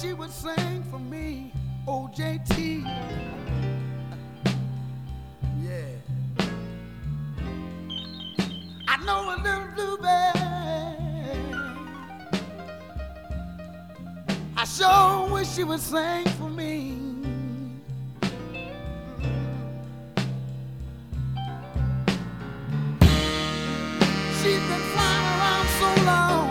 she would sing for me, OJT. Yeah. I know a little bluebird. I sure wish she would sing for me. She's been flying around so long.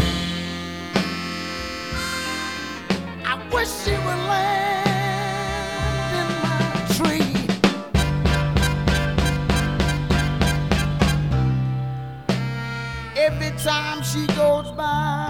I wish she would land in my tree. Every time she goes by,